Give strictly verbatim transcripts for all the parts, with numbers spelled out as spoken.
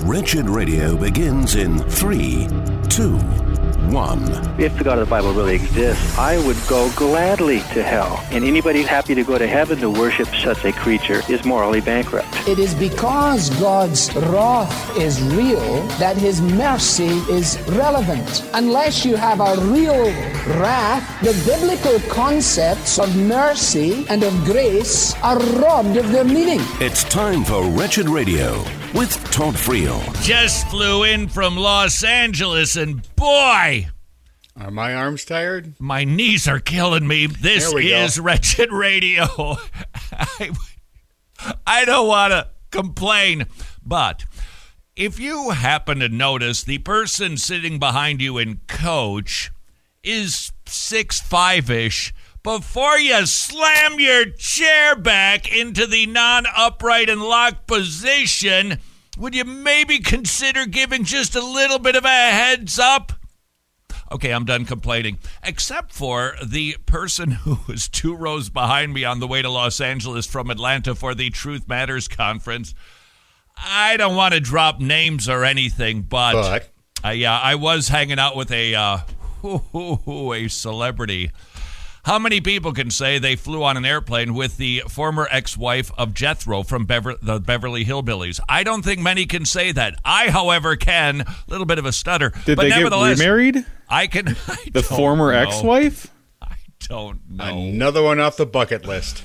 Wretched Radio begins in three, two, one. If the God of the Bible really exists, I would go gladly to hell. And anybody happy to go to heaven to worship such a creature is morally bankrupt. It is because God's wrath is real that his mercy is relevant. Unless you have a real wrath, the biblical concepts of mercy and of grace are robbed of their meaning. It's time for Wretched Radio with Todd Friel. Just flew in from Los Angeles, and boy, are my arms tired? My knees are killing me. This is go. Wretched Radio. I, I don't want to complain, but if you happen to notice the person sitting behind you in coach is six five-ish, before you slam your chair back into the non-upright and locked position, would you maybe consider giving just a little bit of a heads up? Okay, I'm done complaining. Except for the person who was two rows behind me on the way to Los Angeles from Atlanta for the Truth Matters conference. I don't want to drop names or anything, but, but. Uh, yeah, I was hanging out with a, uh, a celebrity. How many people can say they flew on an airplane with the former ex-wife of Jethro from Bever- the Beverly Hillbillies? I don't think many can say that. I, however, can. A little bit of a stutter. Did but they get remarried? I can. I the former know. ex-wife? I don't know. Another one off the bucket list.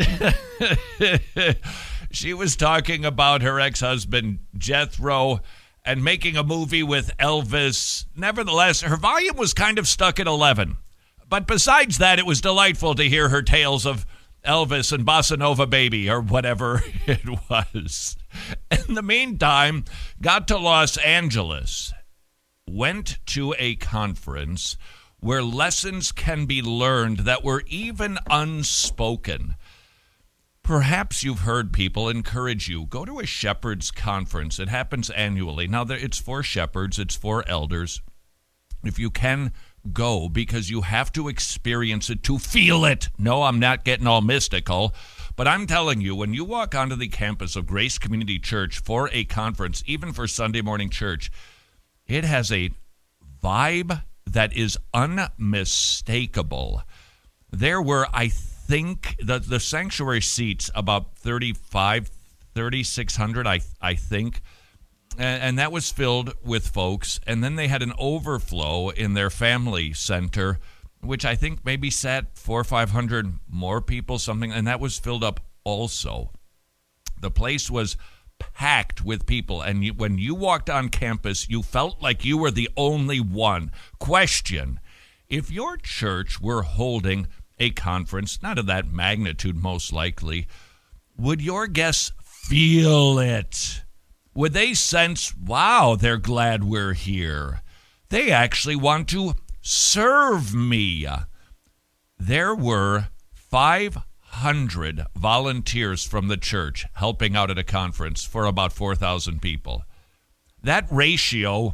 She was talking about her ex-husband, Jethro, and making a movie with Elvis. Nevertheless, her volume was kind of stuck at eleven. But besides that, it was delightful to hear her tales of Elvis and Bossa Nova Baby, or whatever it was. In the meantime, got to Los Angeles, went to a conference where lessons can be learned that were even unspoken. Perhaps you've heard people encourage you, go to a shepherd's conference. It happens annually. Now, it's for shepherds, it's for elders. If you can, go, because you have to experience it to feel it. No, I'm not getting all mystical, but I'm telling you, when you walk onto the campus of Grace Community Church for a conference, even for Sunday morning church, it has a vibe that is unmistakable. There were, I think, the, the sanctuary seats about thirty-five, thirty-six hundred, I, I think. And that was filled with folks. And then they had an overflow in their family center, which I think maybe sat four or five hundred more people, something. And that was filled up also. The place was packed with people. And you, when you walked on campus, you felt like you were the only one. Question: if your church were holding a conference, not of that magnitude most likely, would your guests feel it? Would they sense, wow, they're glad we're here? They actually want to serve me. There were five hundred volunteers from the church helping out at a conference for about four thousand people. That ratio,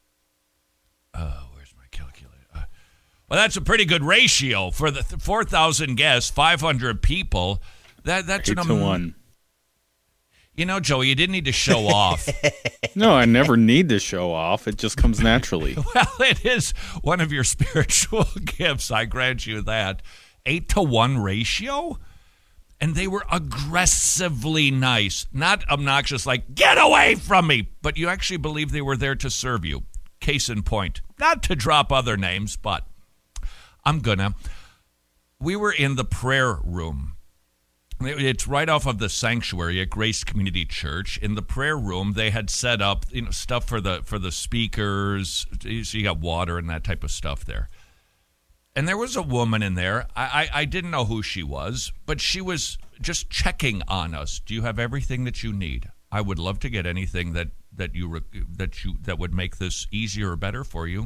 uh, where's my calculator? Uh, well, that's a pretty good ratio for the th- four thousand guests, five hundred people. That That's Eight an to um, one. You know, Joey, you didn't need to show off. No, I never need to show off. It just comes naturally. Well, it is one of your spiritual gifts. I grant you that. Eight to one ratio? And they were aggressively nice. Not obnoxious like, get away from me. But you actually believe they were there to serve you. Case in point. Not to drop other names, but I'm gonna. We were in the prayer room. It's right off of the sanctuary at Grace Community Church. In the prayer room, they had set up, you know, stuff for the for the speakers. So you got water and that type of stuff there. And there was a woman in there. I, I, I didn't know who she was, but she was just checking on us. Do you have everything that you need? I would love to get anything that that you that you that would make this easier or better for you.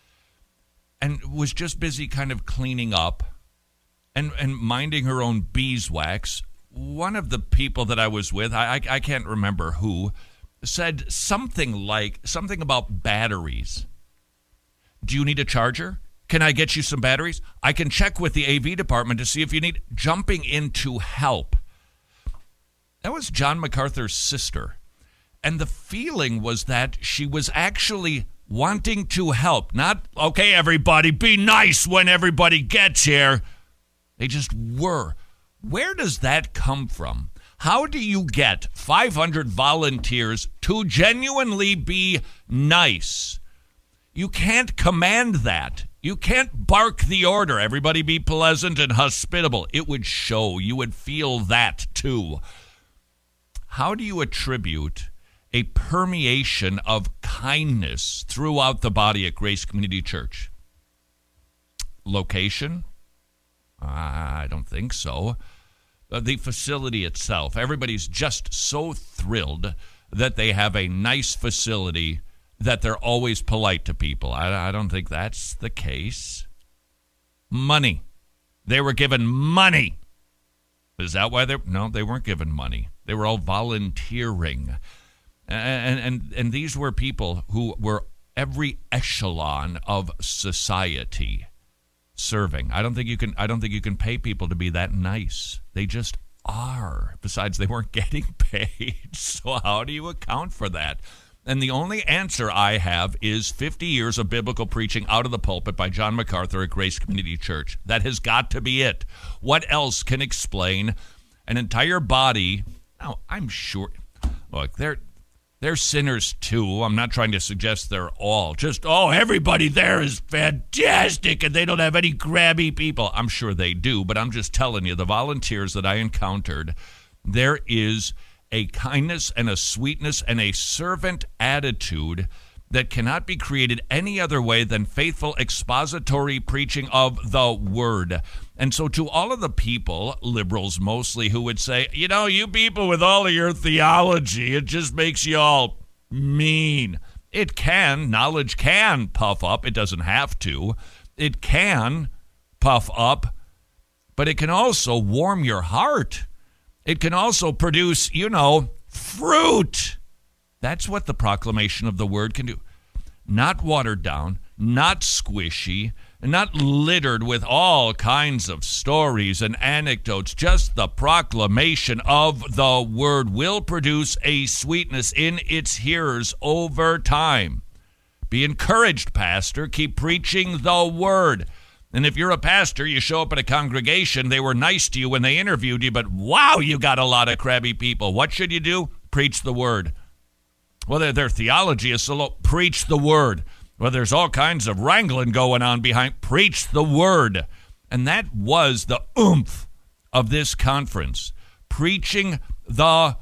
And was just busy kind of cleaning up. And and minding her own beeswax. One of the people that I was with, I, I I can't remember who, said something like, something about batteries. Do you need a charger? Can I get you some batteries? I can check with the A V department to see if you need, jumping in to help. That was John MacArthur's sister. And the feeling was that she was actually wanting to help. Not, okay, everybody, be nice when everybody gets here. They just were. Where does that come from? How do you get five hundred volunteers to genuinely be nice? You can't command that. You can't bark the order. Everybody be pleasant and hospitable. It would show. You would feel that too. How do you attribute a permeation of kindness throughout the body at Grace Community Church? Location? I don't think so. Uh, the facility itself. Everybody's just so thrilled that they have a nice facility that they're always polite to people. I, I don't think that's the case. Money. They were given money. Is that why they're... No, they weren't given money. They were all volunteering. And, and, and these were people who were every echelon of society serving. I don't think you can I don't think you can pay people to be that nice. They just are. Besides, they weren't getting paid. So how do you account for that? And the only answer I have is fifty years of biblical preaching out of the pulpit by John MacArthur at Grace Community Church. That has got to be it. What else can explain an entire body? Now, I'm sure, look, they're They're sinners too. I'm not trying to suggest they're all just, oh, everybody there is fantastic and they don't have any grabby people. I'm sure they do, but I'm just telling you, the volunteers that I encountered, there is a kindness and a sweetness and a servant attitude that cannot be created any other way than faithful expository preaching of the word. And so to all of the people, liberals mostly, who would say, you know, you people with all of your theology, it just makes you all mean. It can, knowledge can puff up. It doesn't have to. It can puff up, but it can also warm your heart. It can also produce, you know, fruit. That's what the proclamation of the word can do. Not watered down, not squishy, not littered with all kinds of stories and anecdotes. Just the proclamation of the word will produce a sweetness in its hearers over time. Be encouraged, pastor. Keep preaching the word. And if you're a pastor, you show up at a congregation, they were nice to you when they interviewed you, but wow, you got a lot of crabby people. What should you do? Preach the word. Well, their, their theology is so low. Preach the word. Well, there's all kinds of wrangling going on behind. Preach the word. And that was the oomph of this conference. Preaching the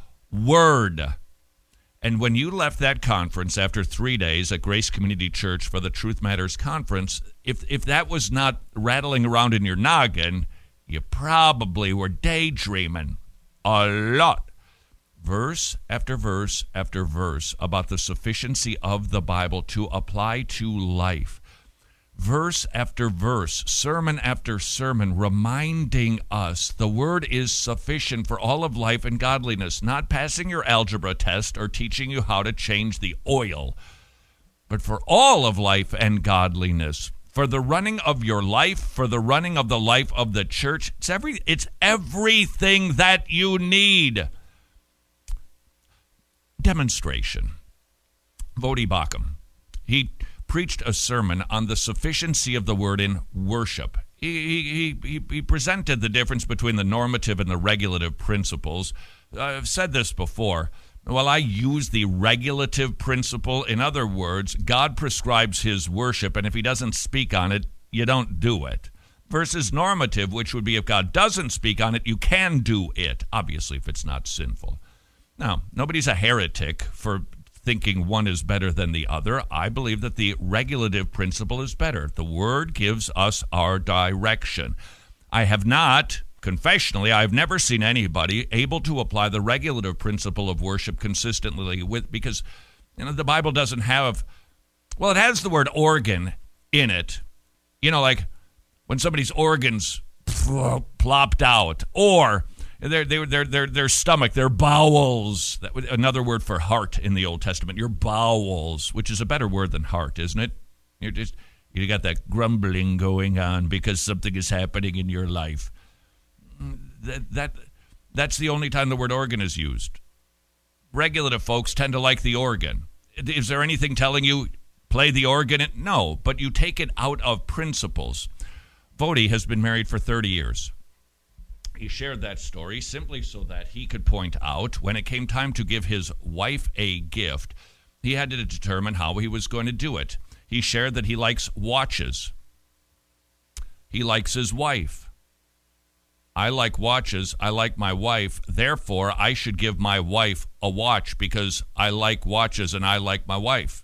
word. And when you left that conference after three days at Grace Community Church for the Truth Matters Conference, if if that was not rattling around in your noggin, you probably were daydreaming a lot. Verse after verse after verse about the sufficiency of the Bible to apply to life. Verse after verse, sermon after sermon, reminding us the word is sufficient for all of life and godliness, not passing your algebra test or teaching you how to change the oil, but for all of life and godliness, for the running of your life, for the running of the life of the church. It's every, it's everything that you need. Demonstration. Voddie Baucham. He preached a sermon on the sufficiency of the word in worship. He, he, he, he presented the difference between the normative and the regulative principles. I've said this before. Well, I use the regulative principle. In other words, God prescribes his worship, and if he doesn't speak on it, you don't do it. Versus normative, which would be if God doesn't speak on it, you can do it, obviously, if it's not sinful. Now, nobody's a heretic for thinking one is better than the other. I believe that the regulative principle is better. The word gives us our direction. I have not, confessionally, I have never seen anybody able to apply the regulative principle of worship consistently with, because, you know, the Bible doesn't have, well, it has the word organ in it. You know, like when somebody's organs plopped out, or Their, their, their, their, their stomach, their bowels. That would, another word for heart in the Old Testament. Your bowels, which is a better word than heart, isn't it? You're just, you got that grumbling going on because something is happening in your life. That, that That's the only time the word organ is used. regulative folks tend to like the organ. Is there anything telling you play the organ? No, but you take it out of principles. Vody has been married for thirty years. He shared that story simply so that he could point out when it came time to give his wife a gift, he had to determine how he was going to do it. He shared that he likes watches. He likes his wife. I like watches. I like my wife. Therefore, I should give my wife a watch because I like watches and I like my wife.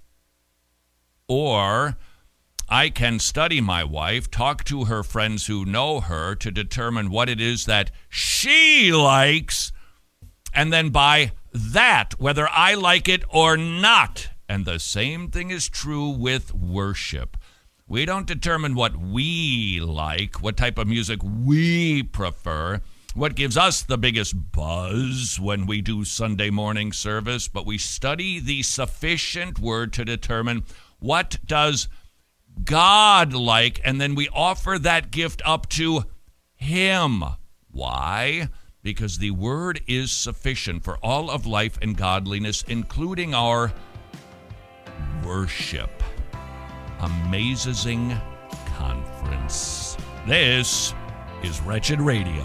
Or I can study my wife, talk to her friends who know her to determine what it is that she likes, and then buy that, whether I like it or not. And the same thing is true with worship. We don't determine what we like, what type of music we prefer, what gives us the biggest buzz when we do Sunday morning service, but we study the sufficient word to determine what does God like, and then we offer that gift up to him. Why? Because the word is sufficient for all of life and godliness, including our worship. Amazing Conference. This is Wretched Radio.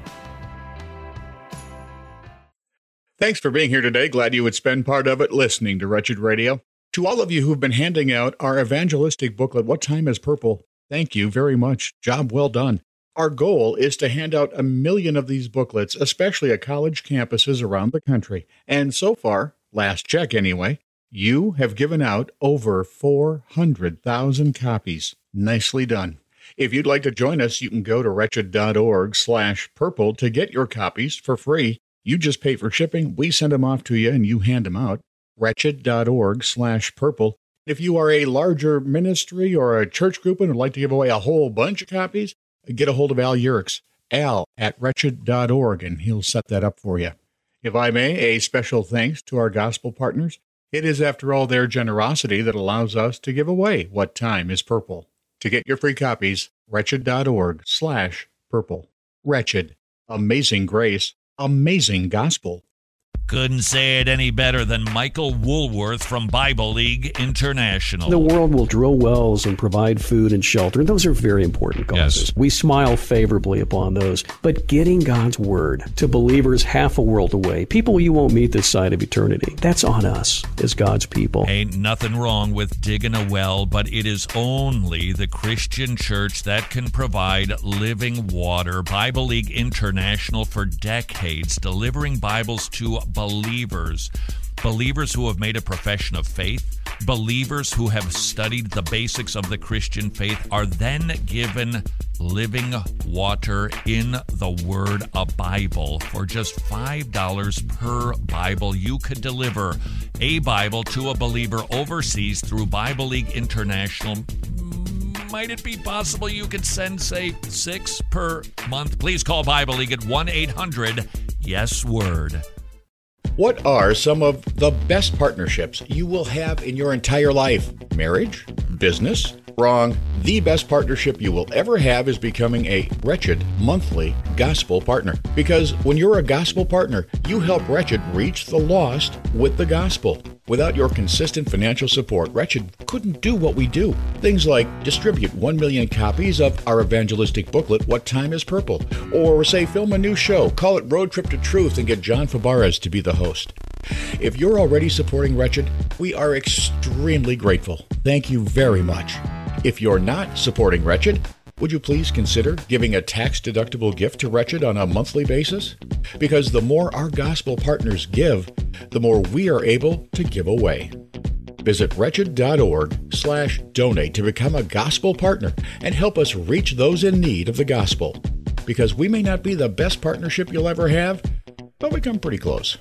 Thanks for being here today. Glad you would spend part of it listening to Wretched Radio. To all of you who've been handing out our evangelistic booklet, What Time is Purple? Thank you very much. Job well done. Our goal is to hand out a million of these booklets, especially at college campuses around the country. And so far, last check anyway, you have given out over four hundred thousand copies. Nicely done. If you'd like to join us, you can go to wretched.org slash purple to get your copies for free. You just pay for shipping. We send them off to you and you hand them out. wretched.org slash purple. If you are a larger ministry or a church group and would like to give away a whole bunch of copies, get a hold of Al Urix, al at wretched dot org, and he'll set that up for you. If I may, a special thanks to our gospel partners. It is, after all, their generosity that allows us to give away What Time is Purple. To get your free copies, wretched.org slash purple. Wretched. Amazing grace. Amazing gospel. Couldn't say it any better than Michael Woolworth from Bible League International. The world will drill wells and provide food and shelter. Those are very important causes. Yes. We smile favorably upon those. But getting God's word to believers half a world away, people you won't meet this side of eternity, that's on us as God's people. Ain't nothing wrong with digging a well, but it is only the Christian church that can provide living water. Bible League International, for decades, delivering Bibles to believers, believers who have made a profession of faith, believers who have studied the basics of the Christian faith are then given living water in the Word, a Bible. For just five dollars per Bible, you could deliver a Bible to a believer overseas through Bible League International. Might it be possible you could send, say, six per month? Please call Bible League at one eight hundred yes word. What are some of the best partnerships you will have in your entire life? Marriage? Business? Wrong. The best partnership you will ever have is becoming a Wretched monthly gospel partner. Because when you're a gospel partner, you help Wretched reach the lost with the gospel. Without your consistent financial support, Wretched couldn't do what we do. Things like distribute one million copies of our evangelistic booklet, What Time is Purple? Or say, film a new show, call it Road Trip to Truth, and get John Fabarez to be the host. If you're already supporting Wretched, we are extremely grateful. Thank you very much. If you're not supporting Wretched, would you please consider giving a tax-deductible gift to Wretched on a monthly basis? Because the more our gospel partners give, the more we are able to give away. Visit wretched.org slash donate to become a gospel partner and help us reach those in need of the gospel. Because we may not be the best partnership you'll ever have, but we come pretty close.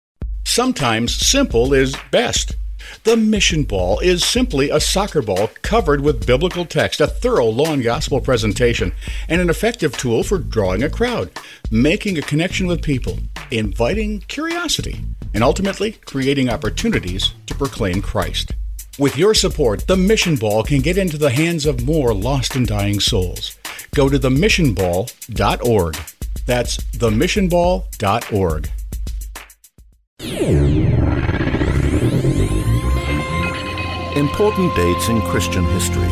Sometimes simple is best. The Mission Ball is simply a soccer ball covered with biblical text, a thorough law and gospel presentation, and an effective tool for drawing a crowd, making a connection with people, inviting curiosity, and ultimately creating opportunities to proclaim Christ. With your support, the Mission Ball can get into the hands of more lost and dying souls. Go to the mission ball dot org. That's the mission ball dot org. Important dates in Christian history.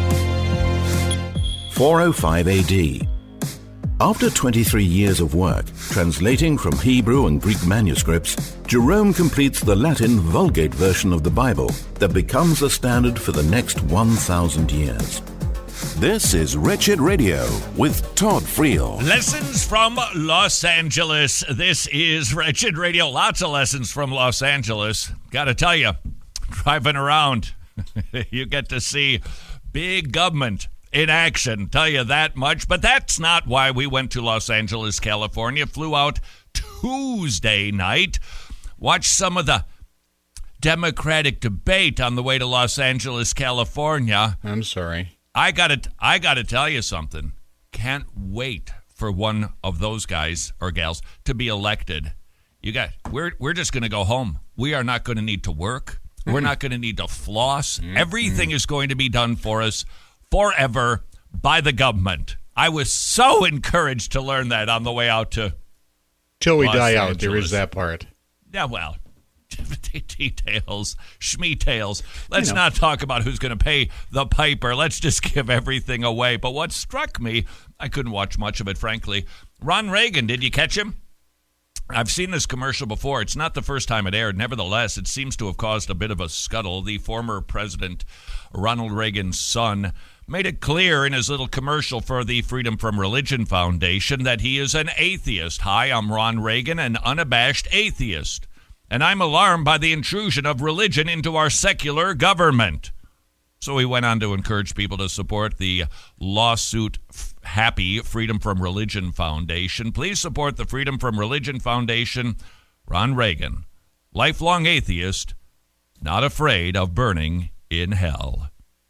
four oh five A D. After twenty-three years of work, translating from Hebrew and Greek manuscripts, Jerome completes the Latin Vulgate version of the Bible that becomes the standard for the next one thousand years. This is Wretched Radio with Todd Friel. Lessons from Los Angeles. This is Wretched Radio. Lots of lessons from Los Angeles. Got to tell you, driving around, you get to see big government in action. Tell you that much. But that's not why we went to Los Angeles, California. Flew out Tuesday night. Watched some of the Democratic debate on the way to Los Angeles, California. I'm sorry. I gotta, I gotta tell you something. Can't wait for one of those guys or gals to be elected. You got, we're we're just gonna go home. We are not gonna need to work. We're not gonna need to floss. Mm-hmm. Everything is going to be done for us forever by the government. I was so encouraged to learn that on the way out to Till we Los die Angeles. out, there is that part. Yeah, well. Details, schmeetails. Let's You know. not talk about who's going to pay the piper. Let's just give everything away. But what struck me, I couldn't watch much of it, frankly. Ron Reagan, did you catch him? I've seen this commercial before. It's not the first time it aired. Nevertheless, it seems to have caused a bit of a scuttle. The former President Ronald Reagan's son made it clear in his little commercial for the Freedom from Religion Foundation that he is an atheist. Hi, I'm Ron Reagan, an unabashed atheist. And I'm alarmed by the intrusion of religion into our secular government. So he went on to encourage people to support the lawsuit happy Freedom from Religion Foundation. Please support the Freedom from Religion Foundation. Ron Reagan, lifelong atheist, not afraid of burning in hell.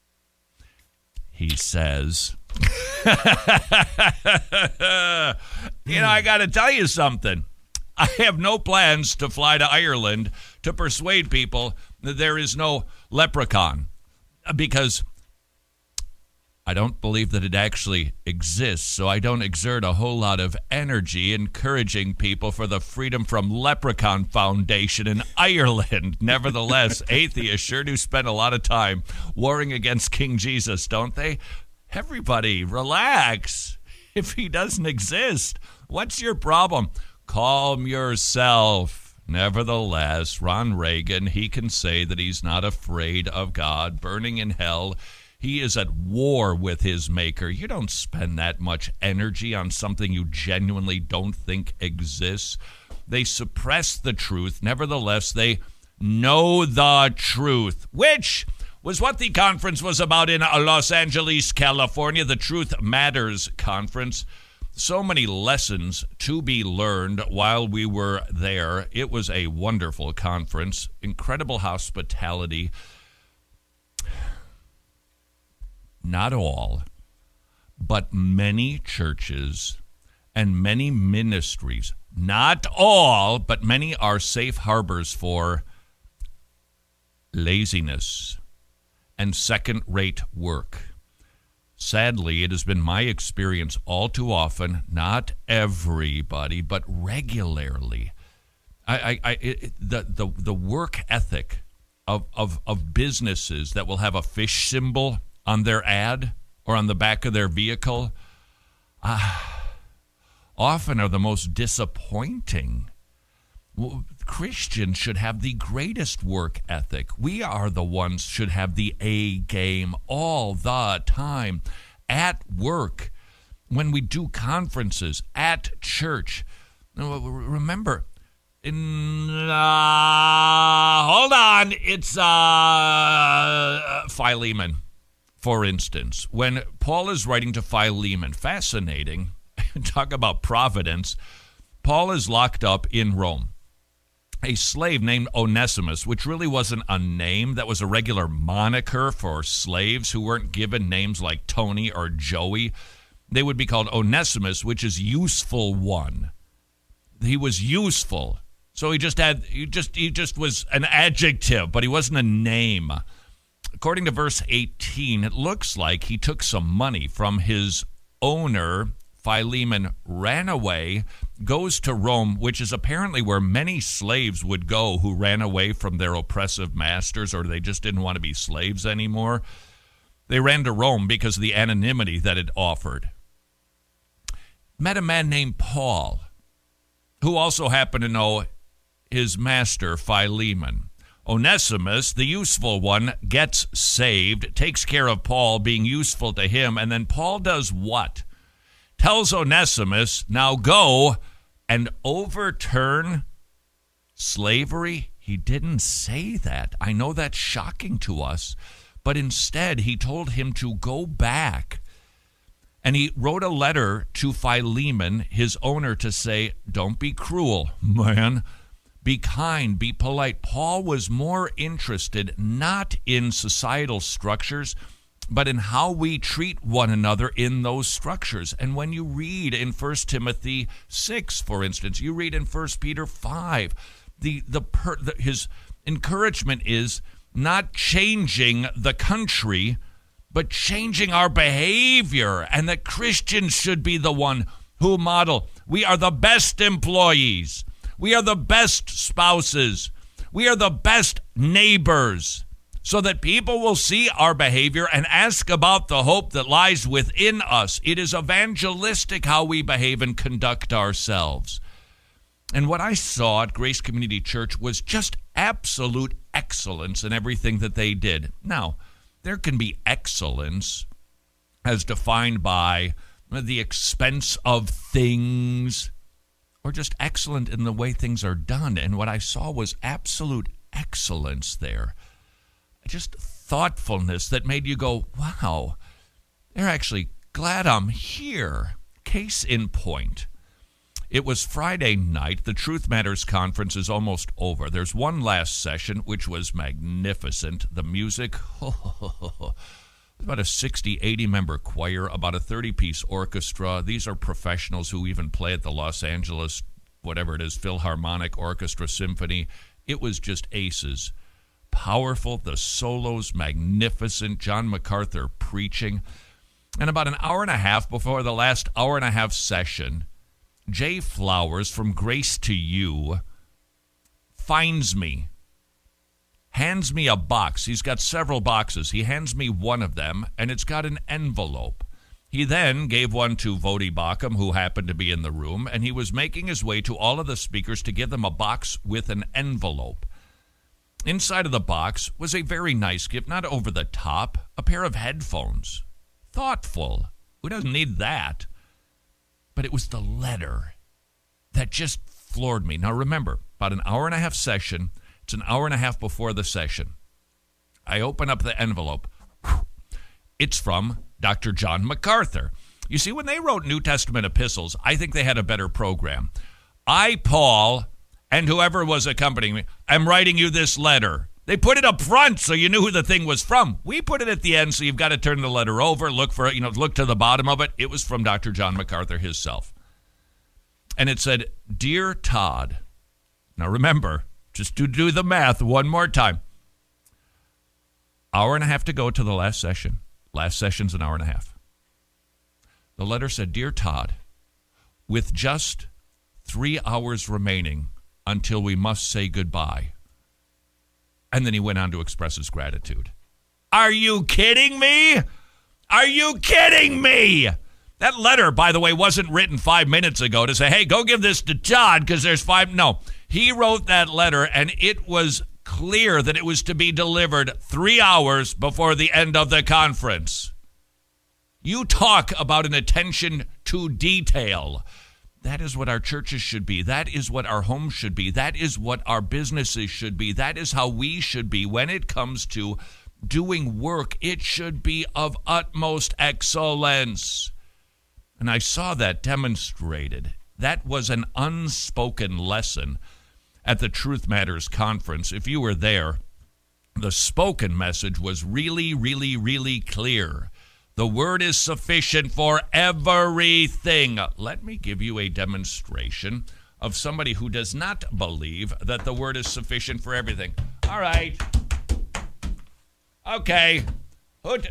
He says, you know, I got to tell you something. I have no plans to fly to Ireland to persuade people that there is no leprechaun, because I don't believe that it actually exists, so I don't exert a whole lot of energy encouraging people for the Freedom from Leprechaun Foundation in Ireland. Nevertheless, atheists sure do spend a lot of time warring against King Jesus, don't they? Everybody, relax. If he doesn't exist, what's your problem? Calm yourself. Nevertheless, Ron Reagan, he can say that he's not afraid of God burning in hell. He is at war with his maker. You don't spend that much energy on something you genuinely don't think exists. They suppress the truth. Nevertheless, they know the truth, which was what the conference was about in Los Angeles, California, the Truth Matters Conference. So many lessons to be learned while we were there. It was a wonderful conference, incredible hospitality. Not all, but many churches and many ministries, not all, but many are safe harbors for laziness and second-rate work. Sadly, it has been my experience all too often, not everybody, but regularly. I, I, I it, the, the the work ethic of, of, of businesses that will have a fish symbol on their ad or on the back of their vehicle uh, often are the most disappointing. Christians should have the greatest work ethic. We are the ones should have the A game all the time. At work, when we do conferences, at church. Remember, in, uh, hold on, it's uh, Philemon, for instance. When Paul is writing to Philemon, fascinating, talk about providence, Paul is locked up in Rome. A slave named Onesimus, which really wasn't a name, that was a regular moniker for slaves who weren't given names like Tony or Joey. They would be called Onesimus, which is useful one. He was useful. So he just had he just he just was an adjective, but he wasn't a name. According to verse eighteen, it looks like he took some money from his owner. Philemon ran away goes to Rome, which is apparently where many slaves would go who ran away from their oppressive masters or they just didn't want to be slaves anymore. They ran to Rome because of the anonymity that it offered. Met a man named Paul, who also happened to know his master, Philemon. Onesimus, the useful one, gets saved, takes care of Paul, being useful to him, and then Paul does what? Tells Onesimus, now go and overturn slavery. He didn't say that. I know that's shocking to us, but instead he told him to go back. And he wrote a letter to Philemon, his owner, to say, don't be cruel, man. Be kind, be polite. Paul was more interested not in societal structures, but in how we treat one another in those structures. And when you read in First Timothy six, for instance, you read in First Peter five, the, the, per, the his encouragement is not changing the country, but changing our behavior, and that Christians should be the one who model. We are the best employees. We are the best spouses. We are the best neighbors, so that people will see our behavior and ask about the hope that lies within us. It is evangelistic how we behave and conduct ourselves. And what I saw at Grace Community Church was just absolute excellence in everything that they did. Now, there can be excellence as defined by the expense of things, or just excellent in the way things are done. And what I saw was absolute excellence there. Just thoughtfulness that made you go, wow, they're actually glad I'm here. Case in point. It was Friday night. The Truth Matters conference is almost over. There's one last session, which was magnificent. The music, oh, about a sixty, eighty member choir, about a thirty-piece orchestra. These are professionals who even play at the Los Angeles, whatever it is, Philharmonic Orchestra Symphony. It was just aces. Powerful, the solos magnificent, John MacArthur preaching. And about an hour and a half before the last hour and a half session, Jay Flowers from Grace to You finds me, hands me a box. He's got several boxes. He hands me one of them, and it's got an envelope. He then gave one to Vodi Bakum, who happened to be in the room, and he was making his way to all of the speakers to give them a box with an envelope. Inside of the box was a very nice gift, not over the top, a pair of headphones. Thoughtful. Who doesn't need that? But it was the letter that just floored me. Now remember, about an hour and a half session. It's an hour and a half before the session. I open up the envelope. It's from Doctor John MacArthur. You see, when they wrote New Testament epistles, I think they had a better program. I, Paul, and whoever was accompanying me, I'm writing you this letter. They put it up front so you knew who the thing was from. We put it at the end, so you've got to turn the letter over, look for it, you know, look to the bottom of it. It was from Doctor John MacArthur himself. And it said, Dear Todd. Now remember, just to do the math one more time. Hour and a half to go to the last session. Last session's an hour and a half. The letter said, Dear Todd, with just three hours remaining until we must say goodbye. And then he went on to express his gratitude. Are you kidding me? Are you kidding me? That letter, by the way, wasn't written five minutes ago to say, hey, go give this to Todd because there's five. No, he wrote that letter, and it was clear that it was to be delivered three hours before the end of the conference. You talk about an attention to detail. That is what our churches should be. That is what our homes should be. That is what our businesses should be. That is how we should be when it comes to doing work. It should be of utmost excellence. And I saw that demonstrated. That was an unspoken lesson at the Truth Matters conference. If you were there, the spoken message was really, really, really clear. The word is sufficient for everything. Let me give you a demonstration of somebody who does not believe that the word is sufficient for everything. All right. Okay. Who,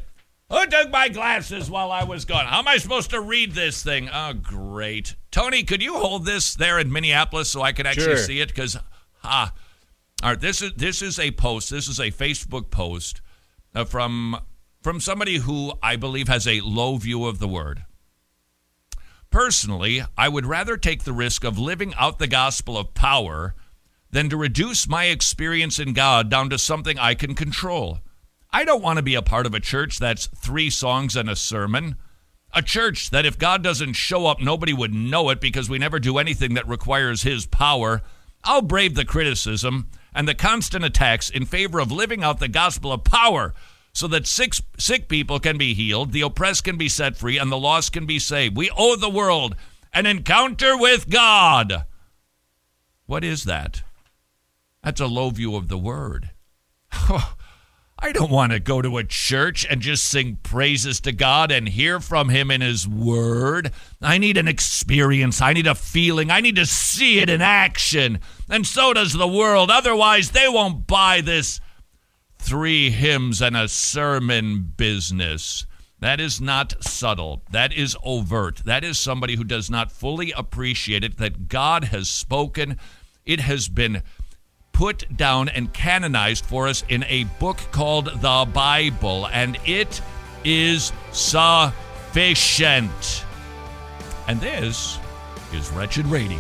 Who took my glasses while I was gone? How am I supposed to read this thing? Oh, great. Tony, could you hold this there in Minneapolis so I can actually Sure. see it? Because, ah, all right, this is this is a post. This is a Facebook post uh, from from somebody who I believe has a low view of the word. Personally, I would rather take the risk of living out the gospel of power than to reduce my experience in God down to something I can control. I don't want to be a part of a church that's three songs and a sermon. A church that if God doesn't show up, nobody would know it because we never do anything that requires his power. I'll brave the criticism and the constant attacks in favor of living out the gospel of power so that sick, sick people can be healed, the oppressed can be set free, and the lost can be saved. We owe the world an encounter with God. What is that? That's a low view of the word. I don't want to go to a church and just sing praises to God and hear from him in his word. I need an experience. I need a feeling. I need to see it in action. And so does the world. Otherwise, they won't buy this three hymns and a sermon business. That is not subtle. That is overt. That is somebody who does not fully appreciate it, that God has spoken. It has been put down and canonized for us in a book called the Bible, and it is sufficient. And this is Wretched Radio.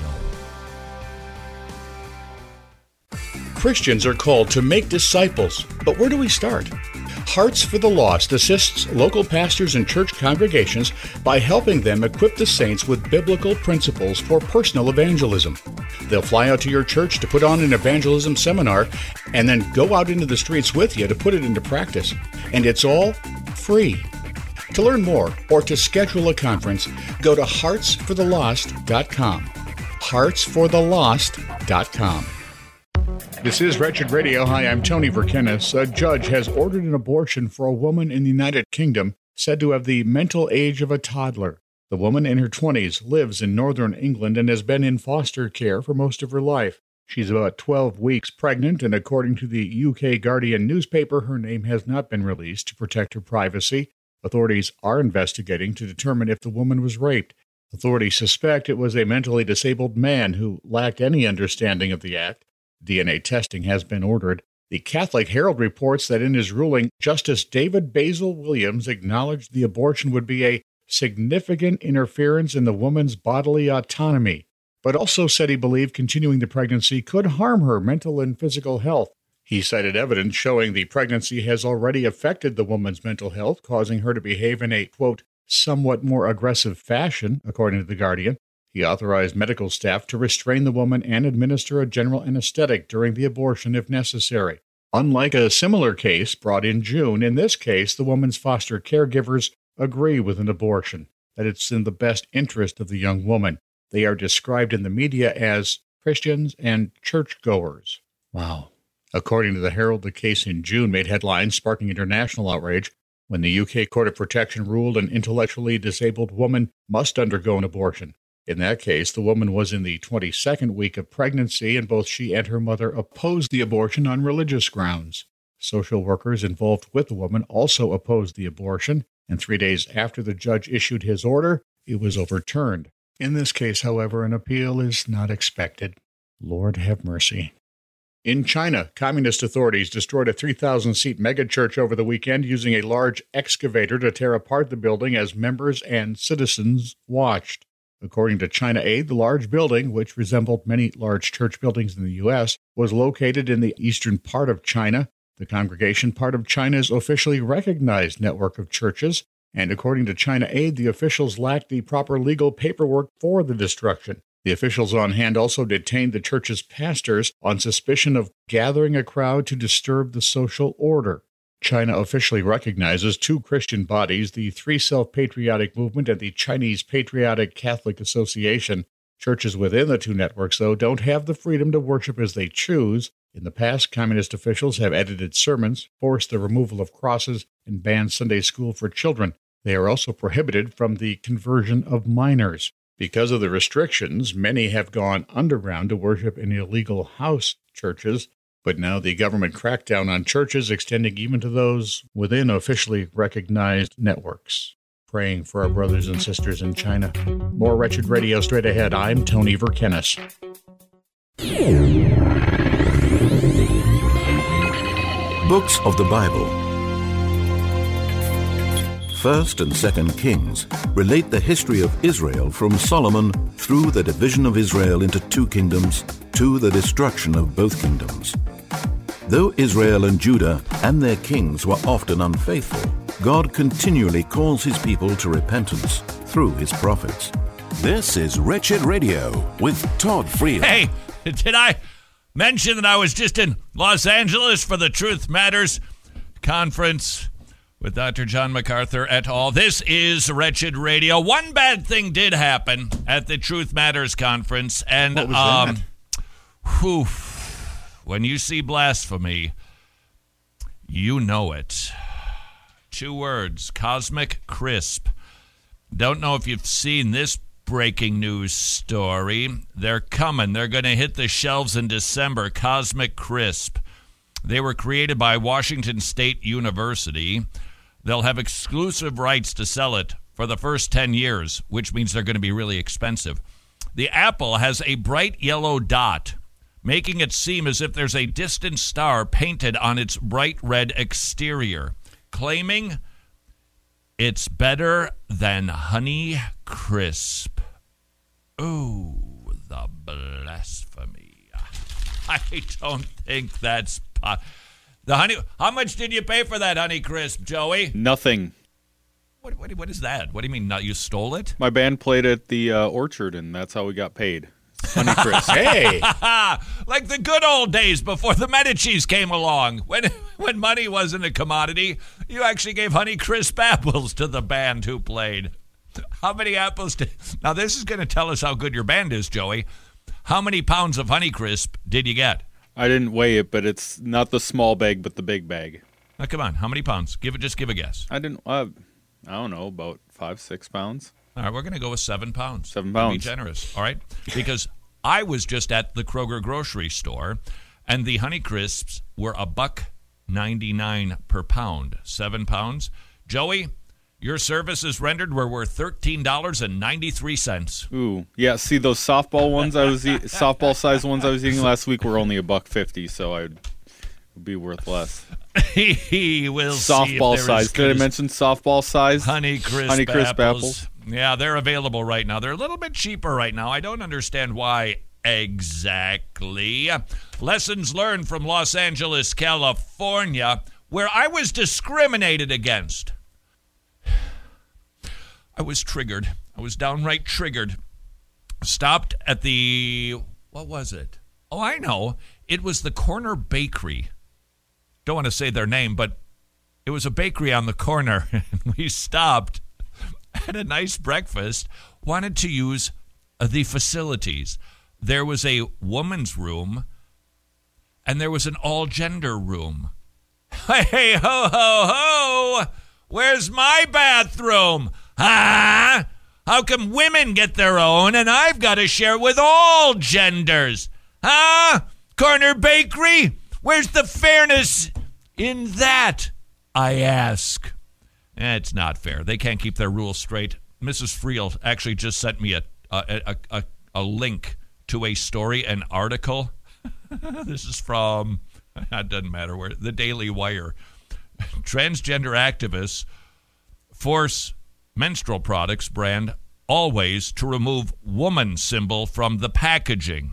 Christians are called to make disciples, but where do we start? Hearts for the Lost assists local pastors and church congregations by helping them equip the saints with biblical principles for personal evangelism. They'll fly out to your church to put on an evangelism seminar and then go out into the streets with you to put it into practice. And it's all free. To learn more or to schedule a conference, go to hearts for the lost dot com. hearts for the lost dot com. This is Wretched Radio. Hi, I'm Tony Verkenis. A judge has ordered an abortion for a woman in the United Kingdom said to have the mental age of a toddler. The woman in her twenties lives in northern England and has been in foster care for most of her life. She's about twelve weeks pregnant, and according to the U K Guardian newspaper, her name has not been released to protect her privacy. Authorities are investigating to determine if the woman was raped. Authorities suspect it was a mentally disabled man who lacked any understanding of the act. D N A testing has been ordered. The Catholic Herald reports that in his ruling, Justice David Basil Williams acknowledged the abortion would be a significant interference in the woman's bodily autonomy, but also said he believed continuing the pregnancy could harm her mental and physical health. He cited evidence showing the pregnancy has already affected the woman's mental health, causing her to behave in a, quote, somewhat more aggressive fashion, according to The Guardian. He authorized medical staff to restrain the woman and administer a general anesthetic during the abortion if necessary. Unlike a similar case brought in June, in this case, the woman's foster caregivers agree with an abortion, that it's in the best interest of the young woman. They are described in the media as Christians and churchgoers. Wow. According to the Herald, the case in June made headlines, sparking international outrage when the U K Court of Protection ruled an intellectually disabled woman must undergo an abortion. In that case, the woman was in the twenty-second week of pregnancy, and both she and her mother opposed the abortion on religious grounds. Social workers involved with the woman also opposed the abortion, and three days after the judge issued his order, it was overturned. In this case, however, an appeal is not expected. Lord have mercy. In China, communist authorities destroyed a three thousand seat megachurch over the weekend using a large excavator to tear apart the building as members and citizens watched. According to China Aid, the large building, which resembled many large church buildings in the U S, was located in the eastern part of China. The congregation part of China's officially recognized network of churches, and according to China Aid, the officials lacked the proper legal paperwork for the destruction. The officials on hand also detained the church's pastors on suspicion of gathering a crowd to disturb the social order. China officially recognizes two Christian bodies, the Three Self-Patriotic Movement and the Chinese Patriotic Catholic Association. Churches within the two networks, though, don't have the freedom to worship as they choose. In the past, communist officials have edited sermons, forced the removal of crosses, and banned Sunday school for children. They are also prohibited from the conversion of minors. Because of the restrictions, many have gone underground to worship in illegal house churches. But now the government crackdown on churches extending even to those within officially recognized networks. Praying for our brothers and sisters in China. More Wretched Radio straight ahead. I'm Tony Verkenis. Books of the Bible. First and Second Kings relate the history of Israel from Solomon through the division of Israel into two kingdoms to the destruction of both kingdoms. Though Israel and Judah and their kings were often unfaithful, God continually calls his people to repentance through his prophets. This is Wretched Radio with Todd Friel. Hey, did I mention that I was just in Los Angeles for the Truth Matters conference with Doctor John MacArthur et al.? This is Wretched Radio. One bad thing did happen at the Truth Matters conference, and what was um, that? Whew, when you see blasphemy, you know it. Two words, Cosmic Crisp. Don't know if you've seen this breaking news story. They're coming. They're going to hit the shelves in December. Cosmic Crisp. They were created by Washington State University. They'll have exclusive rights to sell it for the first ten years, which means they're going to be really expensive. The apple has a bright yellow dot, making it seem as if there's a distant star painted on its bright red exterior, claiming it's better than Honey Crisp. Ooh, the blasphemy. I don't think that's po- the honey. How much did you pay for that Honey Crisp, Joey? Nothing. What, what, what is that? What do you mean, not, you stole it? My band played at the uh, Orchard, and that's how we got paid. Honey Crisp. Hey! Like the good old days before the Medicis came along. When when money wasn't a commodity, you actually gave Honey Crisp apples to the band who played. How many apples did... Now, this is going to tell us how good your band is, Joey. How many pounds of Honey Crisp did you get? I didn't weigh it, but it's not the small bag, but the big bag. Now, come on. How many pounds? Give it. Just give a guess. I didn't... Uh, I don't know, about five, six pounds. All right, we're going to go with seven pounds. Seven pounds. Be generous, all right? Because I was just at the Kroger grocery store, and the Honey Crisps were a buck ninety-nine per pound. Seven pounds. Joey, your services rendered were worth thirteen dollars and ninety-three cents. Ooh, yeah. See those softball ones I was eating, softball size ones I was eating last week were only a buck fifty, so I'd be worth less. He will softball see if size. Did I mention softball size? Honey Crisp, Honey Crisp apples. apples. Yeah, they're available right now. They're a little bit cheaper right now. I don't understand why exactly. Lessons learned from Los Angeles, California, where I was discriminated against. I was triggered. I was downright triggered. Stopped at the, what was it? Oh, I know. It was the Corner Bakery. Don't want to say their name, but it was a bakery on the corner. And we stopped, had a nice breakfast, wanted to use the facilities. There was a woman's room, and there was an all-gender room. Hey, ho, ho, ho! Where's my bathroom? Huh? How come women get their own, and I've got to share with all genders? Huh? Corner Bakery? Where's the fairness in that, I ask? Eh, it's not fair. They can't keep their rules straight. Missus Friel actually just sent me a a, a, a, a link to a story, an article. This is from, it doesn't matter where, the Daily Wire. Transgender activists force menstrual products brand Always to remove woman symbol from the packaging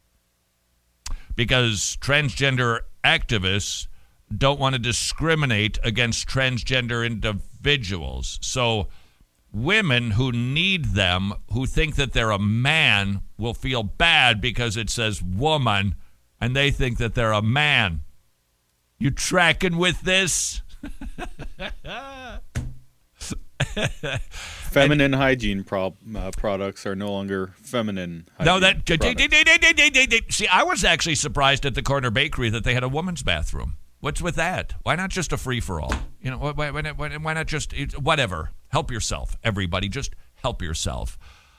because transgender activists don't want to discriminate against transgender individuals. So women who need them, who think that they're a man, will feel bad because it says woman, and they think that they're a man. You tracking with this? Feminine and, hygiene pro- uh, products are no longer feminine hygiene No, that... products. See, I was actually surprised at the Corner Bakery that they had a woman's bathroom. What's with that? Why not just a free-for-all? You know, why, why, why, why not just... Whatever. Help yourself, everybody. Just help yourself.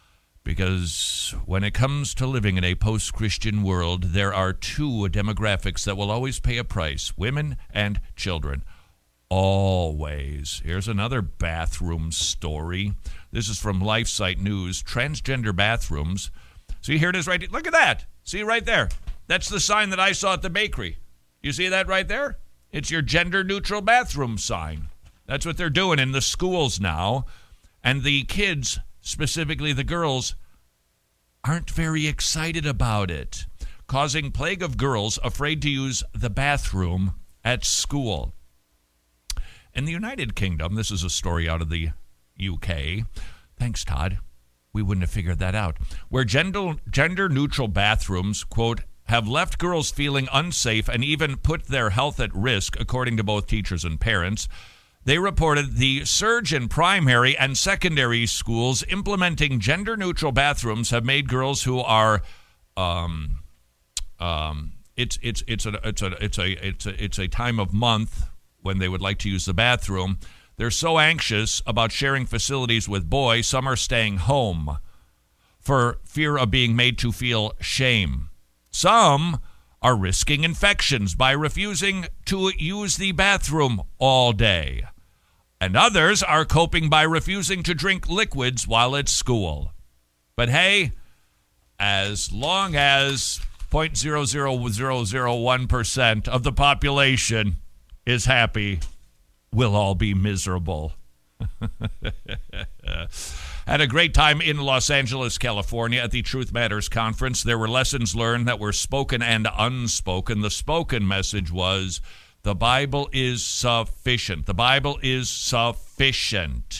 Because when it comes to living in a post-Christian world, there are two demographics that will always pay a price, women and children. Always. Here's another bathroom story. This is from LifeSite News. Transgender bathrooms. See, here it is right. Look at that. See right there. That's the sign that I saw at the bakery. You see that right there? It's your gender-neutral bathroom sign. That's what they're doing in the schools now. And the kids, specifically the girls, aren't very excited about it, causing plague of girls afraid to use the bathroom at school. In the United Kingdom, this is a story out of the U K. Thanks, Todd. We wouldn't have figured that out. Where gender, gender-neutral bathrooms, quote, have left girls feeling unsafe and even put their health at risk, according to both teachers and parents. They reported the surge in primary and secondary schools implementing gender-neutral bathrooms have made girls who are, um, um, it's it's it's a it's a it's a it's a it's a time of month when they would like to use the bathroom. They're so anxious about sharing facilities with boys, some are staying home for fear of being made to feel shame. Some are risking infections by refusing to use the bathroom all day. And others are coping by refusing to drink liquids while at school. But hey, as long as zero point zero zero zero zero one percent of the population is happy, we'll all be miserable. Had a great time in Los Angeles, California at the Truth Matters conference. There were lessons learned that were spoken and unspoken. The spoken message was, the Bible is sufficient. The Bible is sufficient.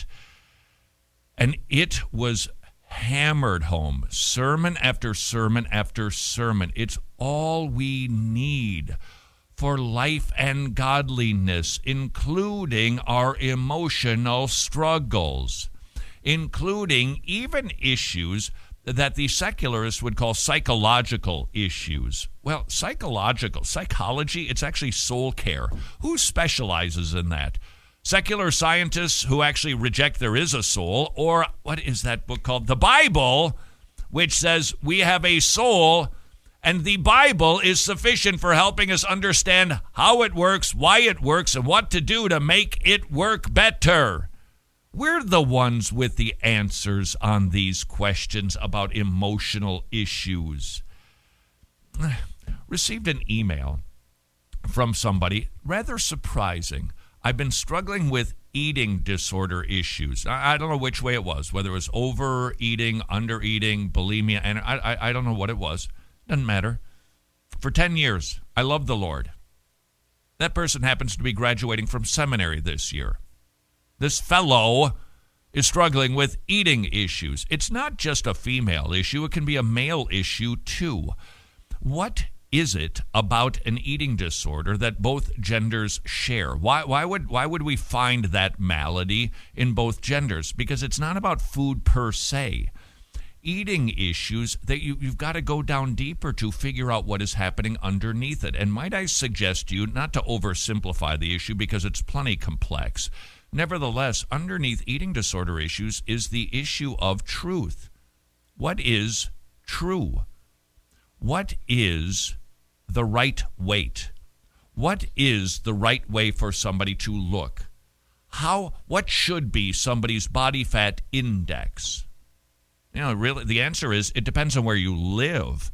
And it was hammered home, sermon after sermon after sermon. It's all we need for life and godliness, including our emotional struggles, including even issues that the secularists would call psychological issues. Well, psychological, psychology, it's actually soul care. Who specializes in that? Secular scientists who actually reject there is a soul, or what is that book called? The Bible, which says we have a soul, and the Bible is sufficient for helping us understand how it works, why it works, and what to do to make it work better. We're the ones with the answers on these questions about emotional issues. Received an email from somebody, rather surprising. I've been struggling with eating disorder issues. I, I don't know which way it was, whether it was overeating, undereating, bulimia, and I, I, I don't know what it was. Doesn't matter. For ten years, I loved the Lord. That person happens to be graduating from seminary this year. This fellow is struggling with eating issues. It's not just a female issue. It can be a male issue, too. What is it about an eating disorder that both genders share? Why, why would, why would we find that malady in both genders? Because it's not about food per se. Eating issues that you, you've got to go down deeper to figure out what is happening underneath it. And might I suggest to you not to oversimplify the issue because it's plenty complex. Nevertheless, underneath eating disorder issues is the issue of truth. What is true? What is the right weight? What is the right way for somebody to look? How? What should be somebody's body fat index? You know, really, the answer is it depends on where you live.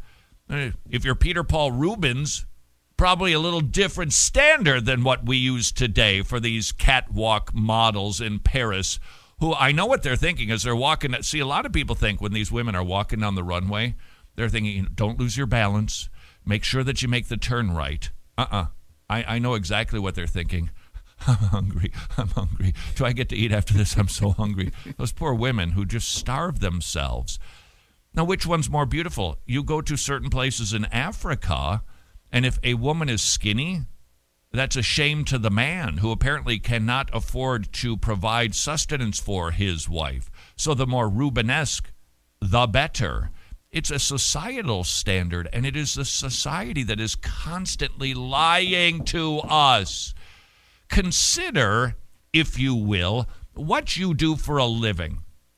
If you're Peter Paul Rubens, probably a little different standard than what we use today for these catwalk models in Paris, who I know what they're thinking as they're walking. See, a lot of people think when these women are walking down the runway, they're thinking, don't lose your balance. Make sure that you make the turn right. Uh-uh. I, I know exactly what they're thinking. I'm hungry. I'm hungry. Do I get to eat after this? I'm so hungry. Those poor women who just starve themselves. Now, which one's more beautiful? You go to certain places in Africa, and if a woman is skinny, that's a shame to the man who apparently cannot afford to provide sustenance for his wife. So the more Rubenesque, the better. It's a societal standard, and it is the society that is constantly lying to us. Consider, if you will, what you do for a living.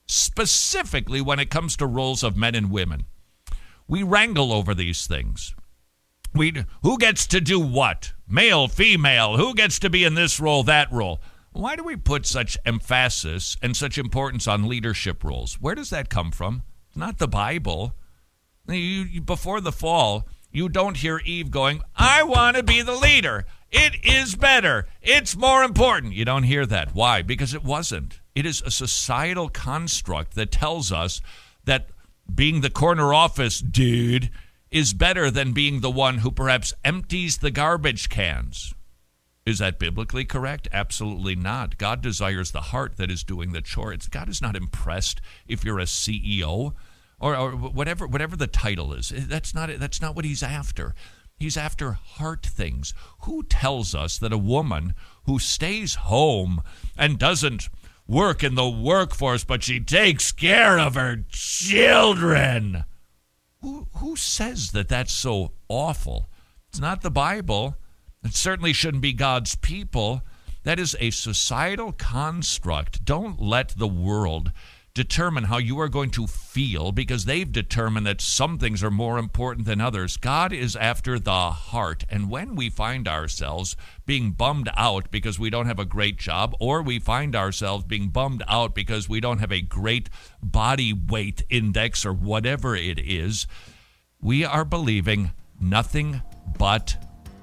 specifically when it comes to roles of men and women. We wrangle over these things. We, who gets to do what? Male, female, who gets to be in this role, that role? Why do we put such emphasis and such importance on leadership roles? Where does that come from? Not the Bible. You, you, before the fall, you don't hear Eve going, I want to be the leader. It is better. It's more important. You don't hear that. Why? Because it wasn't. It is a societal construct that tells us that being the corner office dude is better than being the one who perhaps empties the garbage cans. Is that biblically correct? Absolutely not. God desires the heart that is doing the chore. It's, God is not impressed if you're a C E O or, or whatever whatever the title is. That's not that's not what he's after. He's after heart things. Who tells us that a woman who stays home and doesn't work in the workforce, but she takes care of her children? Who, who says that that's so awful? It's not the Bible. It certainly shouldn't be God's people. That is a societal construct. Don't let the world determine how you are going to feel because they've determined that some things are more important than others. God is after the heart. And when we find ourselves being bummed out because we don't have a great job, or we find ourselves being bummed out because we don't have a great body weight index or whatever it is, we are believing nothing but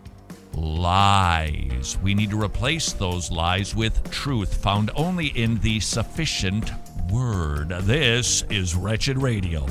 lies. We need to replace those lies with truth found only in the sufficient word. This is Wretched Radio.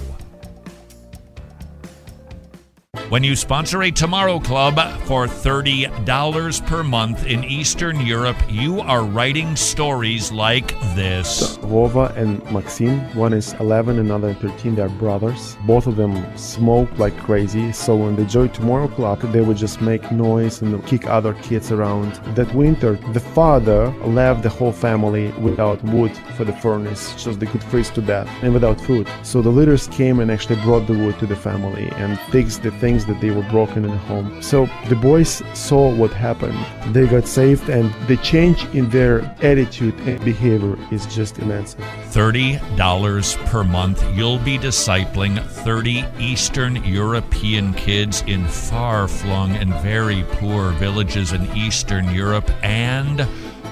When you sponsor a Tomorrow Club for thirty dollars per month in Eastern Europe, you are writing stories like this. Vova and Maxim, one is eleven, another thirteen, they're brothers. Both of them smoke like crazy, so when they joined Tomorrow Club, they would just make noise and kick other kids around. That winter, the father left the whole family without wood for the furnace, so they could freeze to death, and without food. So the leaders came and actually brought the wood to the family and fixed the things that they were broken in the home. So the boys saw what happened. They got saved, and the change in their attitude and behavior is just immense. thirty dollars per month. You'll be discipling thirty Eastern European kids in far-flung and very poor villages in Eastern Europe, and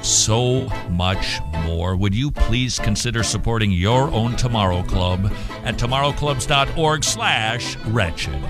so much more. Would you please consider supporting your own Tomorrow Club at tomorrowclubs.org slash wretched.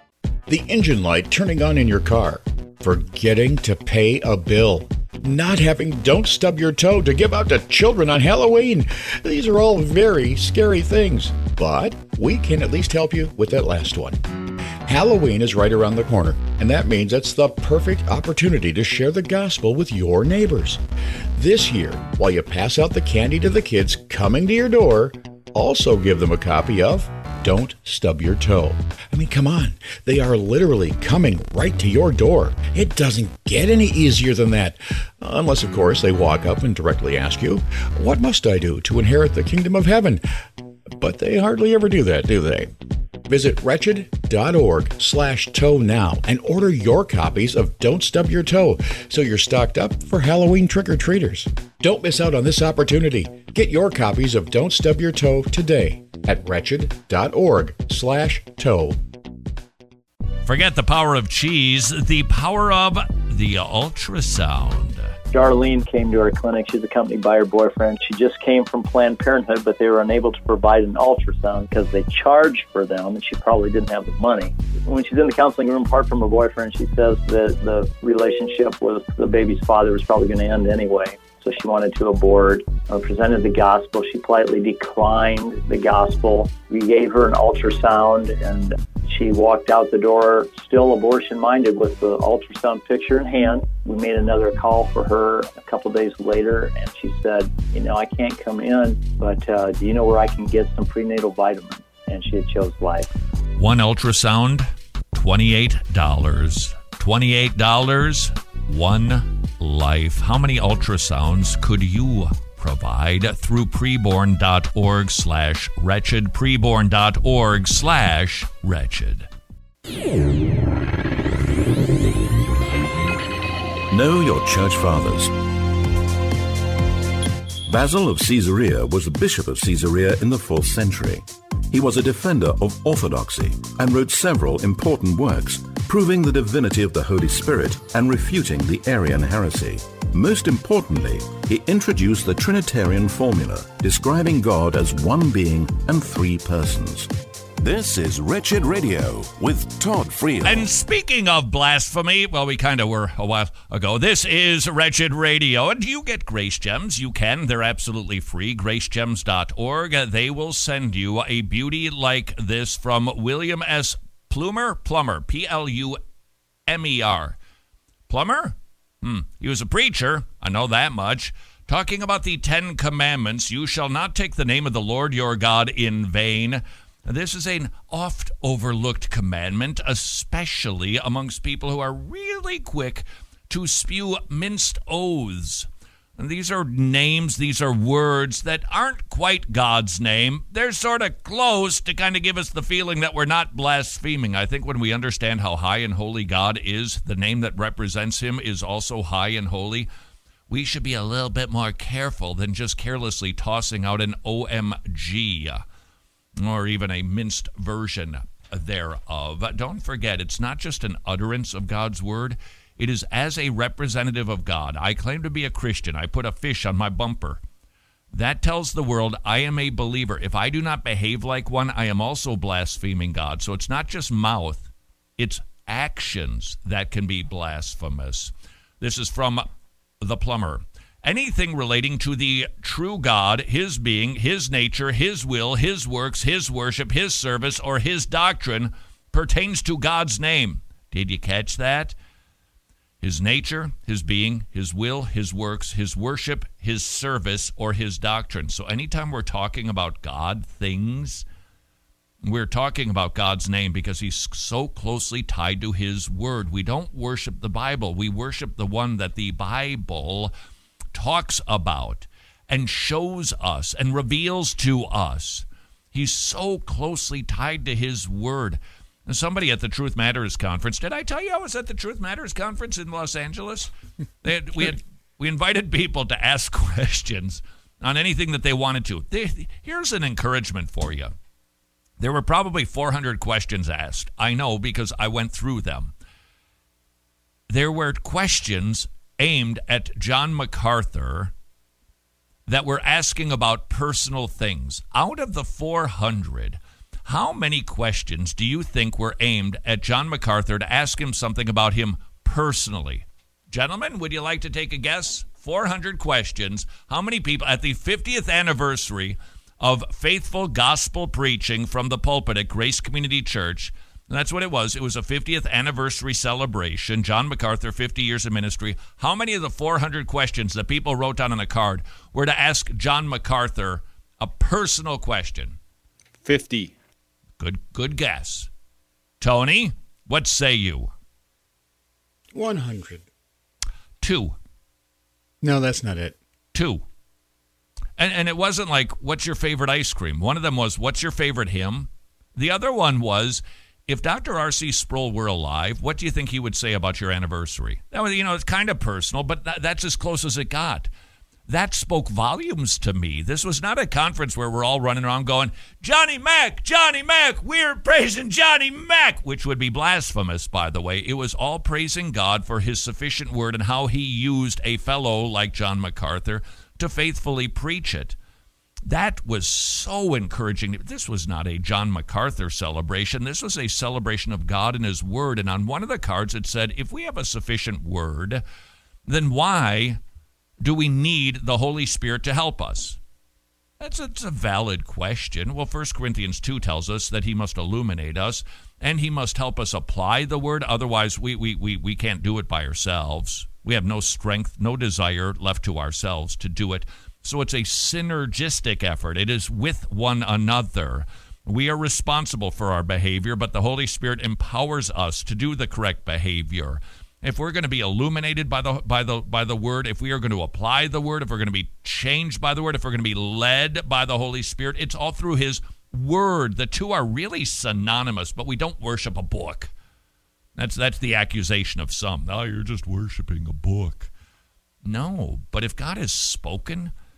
The engine light turning on in your car, forgetting to pay a bill, not having Don't Stub Your Toe to give out to children on Halloween. These are all very scary things, but we can at least help you with that last one. Halloween is right around the corner, and that means it's the perfect opportunity to share the gospel with your neighbors. This year, while you pass out the candy to the kids coming to your door, also give them a copy of Don't Stub Your Toe. I mean, come on. They are literally coming right to your door. It doesn't get any easier than that. Unless, of course, they walk up and directly ask you, what must I do to inherit the kingdom of heaven? But they hardly ever do that, do they? Visit wretched.org slash toe now and order your copies of Don't Stub Your Toe so you're stocked up for Halloween trick-or-treaters. Don't miss out on this opportunity. Get your copies of Don't Stub Your Toe today at wretched.org slash toe. Forget the power of cheese, the power of the ultrasound. Darlene came to our clinic. She's accompanied by her boyfriend. She just came from Planned Parenthood, but they were unable to provide an ultrasound because they charged for them, and she probably didn't have the money. When she's in the counseling room, apart from her boyfriend, she says that the relationship with the baby's father was probably going to end anyway. So she wanted to abort. I presented the gospel. She politely declined the gospel. We gave her an ultrasound, and she walked out the door still abortion-minded with the ultrasound picture in hand. We made another call for her a couple days later, and she said, you know, I can't come in, but uh, do you know where I can get some prenatal vitamins? And she had chose life. One ultrasound, twenty-eight dollars. twenty-eight dollars, one life. How many ultrasounds could you provide through preborn.org slash wretched, preborn.org slash wretched. Know your church fathers. Basil of Caesarea was the bishop of Caesarea in the fourth century. He was a defender of orthodoxy and wrote several important works, proving the divinity of the Holy Spirit and refuting the Arian heresy. Most importantly, he introduced the Trinitarian formula, describing God as one being and three persons. This is Wretched Radio with Todd Friel. And speaking of blasphemy, well, we kind of were a while ago. This is Wretched Radio, and you get Grace Gems. You can. They're absolutely free. grace gems dot org. They will send you a beauty like this from William S. Plumer? Plummer. P L U M E R. Plummer? Hmm. He was a preacher. I know that much. Talking about the Ten Commandments. You shall not take the name of the Lord your God in vain. This is an oft overlooked commandment, especially amongst people who are really quick to spew minced oaths. And these are names, these are words that aren't quite God's name. They're sort of close to kind of give us the feeling that we're not blaspheming. I think when we understand how high and holy God is, the name that represents him is also high and holy, we should be a little bit more careful than just carelessly tossing out an O M G. Or even a minced version thereof. Don't forget, it's not just an utterance of God's word. It is as a representative of God. I claim to be a Christian. I put a fish on my bumper. That tells the world I am a believer. If I do not behave like one, I am also blaspheming God. So it's not just mouth. It's actions that can be blasphemous. This is from the Plumber. Anything relating to the true God, his being, his nature, his will, his works, his worship, his service, or his doctrine pertains to God's name. Did you catch that? His nature, his being, his will, his works, his worship, his service, or his doctrine. So anytime we're talking about God things, we're talking about God's name because he's so closely tied to his word. We don't worship the Bible. We worship the one that the Bible talks about and shows us and reveals to us. He's so closely tied to his word. And somebody at the Truth Matters conference, did I tell you I was at the Truth Matters conference in Los Angeles? They had, we had we invited people to ask questions on anything that they wanted to. They, here's an encouragement for you. There were probably four hundred questions asked. I know because I went through them. There were questions aimed at John MacArthur that were asking about personal things. Out of the four hundred, how many questions do you think were aimed at John MacArthur to ask him something about him personally? Gentlemen, would you like to take a guess? four hundred questions. How many people at the fiftieth anniversary of faithful gospel preaching from the pulpit at Grace Community Church? And that's what it was. It was a fiftieth anniversary celebration. John MacArthur, fifty years of ministry. How many of the four hundred questions that people wrote down on a card were to ask John MacArthur a personal question? fifty. Good, good guess. Tony, what say you? one hundred. Two. No, that's not it. Two. And, and it wasn't like, what's your favorite ice cream? One of them was, what's your favorite hymn? The other one was, if Doctor R C Sproul were alive, what do you think he would say about your anniversary? That was, you know, it's kind of personal, but that, that's as close as it got. That spoke volumes to me. This was not a conference where we're all running around going, Johnny Mac, Johnny Mac, we're praising Johnny Mac, which would be blasphemous, by the way. It was all praising God for his sufficient word and how he used a fellow like John MacArthur to faithfully preach it. That was so encouraging. This was not a John MacArthur celebration. This was a celebration of God and his word. And on one of the cards it said, if we have a sufficient word, then why do we need the Holy Spirit to help us? That's a, that's a valid question. Well, First Corinthians two tells us that he must illuminate us and he must help us apply the word. Otherwise, we, we, we, we can't do it by ourselves. We have no strength, no desire left to ourselves to do it. So it's a synergistic effort. It is with one another. We are responsible for our behavior, but the Holy Spirit empowers us to do the correct behavior. If we're going to be illuminated by the by the by the word, if we are going to apply the word, if we're going to be changed by the word, if we're going to be led by the Holy Spirit, it's all through his word. The two are really synonymous, but we don't worship a book. That's that's the accusation of some. Oh, you're just worshiping a book. No, but if God has spoken,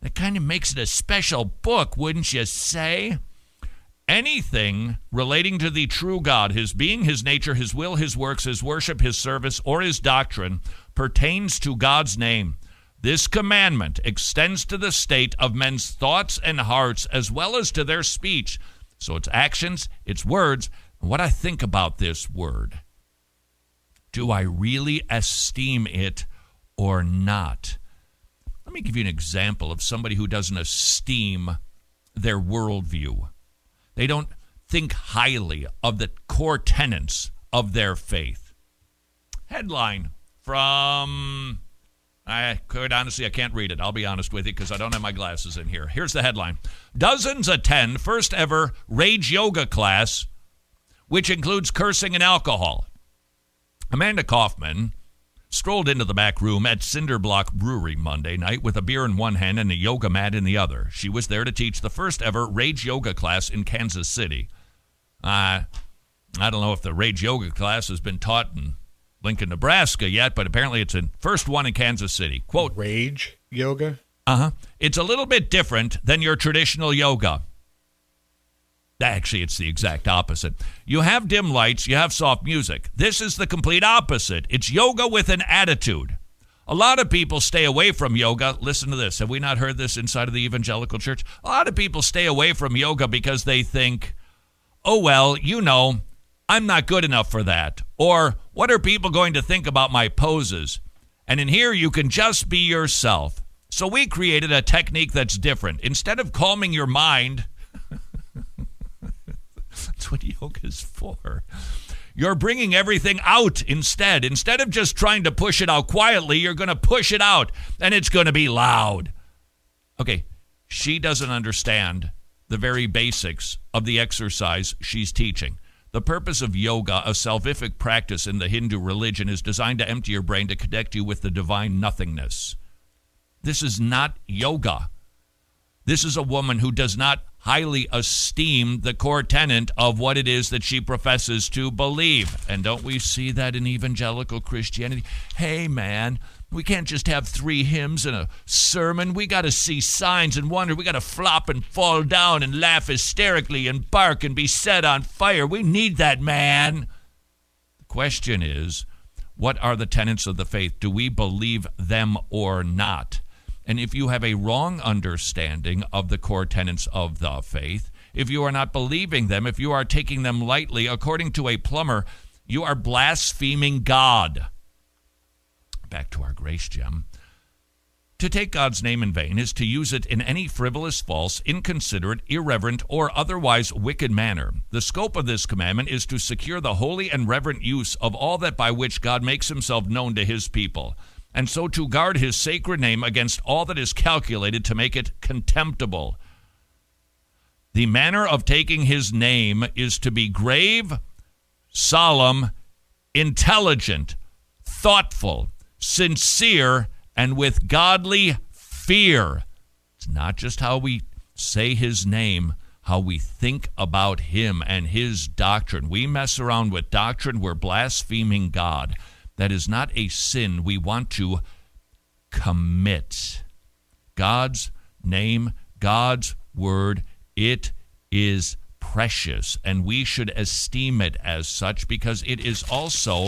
That kind of makes it a special book, wouldn't you say? Anything relating to the true God, his being, his nature, his will, his works, his worship, his service, or his doctrine pertains to God's name. This commandment extends to the state of men's thoughts and hearts as well as to their speech. So it's actions, it's words, and what I think about this word. Do I really esteem it or not? Let me give you an example of somebody who doesn't esteem their worldview. They don't think highly of the core tenets of their faith. Headline from, I could honestly, I can't read it. I'll be honest with you because I don't have my glasses in here. Here's the headline. Dozens attend first ever Rage Yoga class, which includes cursing and alcohol. Amanda Kaufman strolled into the back room at Cinderblock Brewery Monday night with a beer in one hand and a yoga mat in the other. She was there to teach the first ever Rage Yoga class in Kansas City. Uh, I don't know if the Rage Yoga class has been taught in Lincoln, Nebraska yet, but apparently it's the first one in Kansas City. Quote, Rage Yoga? Uh-huh. It's a little bit different than your traditional yoga. Actually, it's the exact opposite. You have dim lights, you have soft music. This is the complete opposite. It's yoga with an attitude. A lot of people stay away from yoga. Listen to this. Have we not heard this inside of the evangelical church? A lot of people stay away from yoga because they think, oh, well, you know, I'm not good enough for that. Or, what are people going to think about my poses? And in here, you can just be yourself. So we created a technique that's different. Instead of calming your mind, that's what yoga is for. You're bringing everything out instead. Instead of just trying to push it out quietly, you're going to push it out, and it's going to be loud. Okay, she doesn't understand the very basics of the exercise she's teaching. The purpose of yoga, a salvific practice in the Hindu religion, is designed to empty your brain to connect you with the divine nothingness. This is not yoga. This is a woman who does not highly esteem the core tenet of what it is that she professes to believe. And don't we see that in evangelical Christianity? Hey, man, we can't just have three hymns and a sermon. We got to see signs and wonder. We got to flop and fall down and laugh hysterically and bark and be set on fire. We need that, man. The question is, what are the tenets of the faith? Do we believe them or not? And if you have a wrong understanding of the core tenets of the faith, if you are not believing them, if you are taking them lightly, according to a plumber, you are blaspheming God. Back to our grace gem. To take God's name in vain is to use it in any frivolous, false, inconsiderate, irreverent, or otherwise wicked manner. The scope of this commandment is to secure the holy and reverent use of all that by which God makes himself known to his people, and so to guard his sacred name against all that is calculated to make it contemptible. The manner of taking his name is to be grave, solemn, intelligent, thoughtful, sincere, and with godly fear. It's not just how we say his name, how we think about him and his doctrine. We mess around with doctrine, we're blaspheming God. That is not a sin we want to commit. God's name, God's word, it is precious, and we should esteem it as such because it is also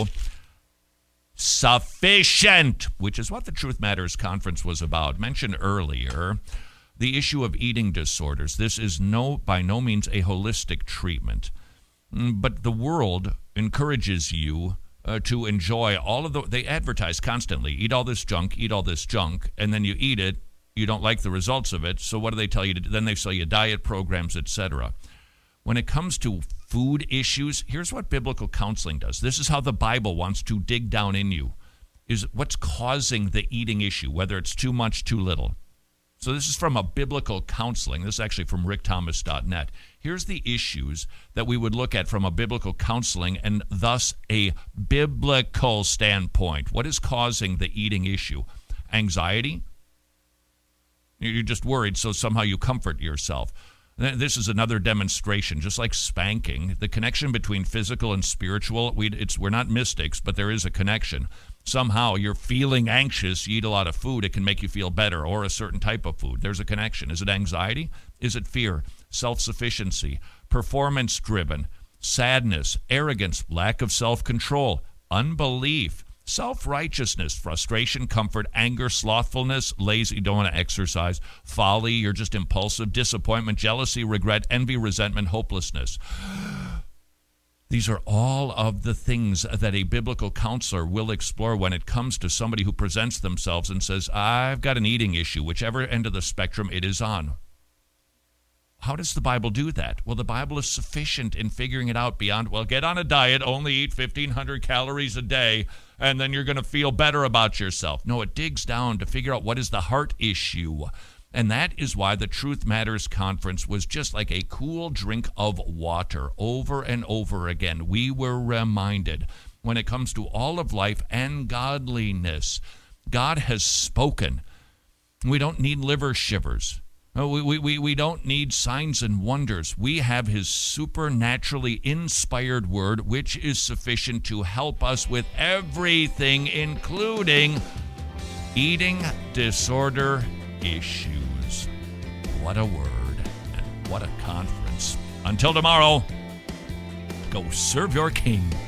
sufficient, which is what the Truth Matters Conference was about. Mentioned earlier, the issue of eating disorders. This is no by no means a holistic treatment, but the world encourages you Uh, to enjoy all of the, they advertise constantly, eat all this junk, eat all this junk, and then you eat it, you don't like the results of it, so what do they tell you to do? Then they sell you diet programs, et cetera. When it comes to food issues, here's what biblical counseling does. This is how the Bible wants to dig down in you, is what's causing the eating issue, whether it's too much, too little. So this is from a biblical counseling. This is actually from rick thomas dot net. Here's the issues that we would look at from a biblical counseling and thus a biblical standpoint. What is causing the eating issue? Anxiety? You're just worried, so somehow you comfort yourself. This is another demonstration, just like spanking, the connection between physical and spiritual. We, it's, we're not mystics, but there is a connection. Somehow you're feeling anxious, you eat a lot of food, it can make you feel better, or a certain type of food. There's a connection. Is it anxiety? Is it fear? Self-sufficiency? Performance-driven? Sadness? Arrogance? Lack of self-control? Unbelief? Self-righteousness? Frustration? Comfort? Anger? Slothfulness? Lazy? Don't want to exercise? Folly? You're just impulsive? Disappointment? Jealousy? Regret? Envy? Resentment? Hopelessness? These are all of the things that a biblical counselor will explore when it comes to somebody who presents themselves and says, I've got an eating issue, whichever end of the spectrum it is on. How does the Bible do that? Well, the Bible is sufficient in figuring it out beyond, well, get on a diet, only eat fifteen hundred calories a day, and then you're going to feel better about yourself. No, it digs down to figure out what is the heart issue. And that is why the Truth Matters Conference was just like a cool drink of water over and over again. We were reminded when it comes to all of life and godliness, God has spoken. We don't need liver shivers. We, we, we, we don't need signs and wonders. We have his supernaturally inspired word, which is sufficient to help us with everything, including eating disorder issues. What a word and what a conference. Until tomorrow, go serve your king.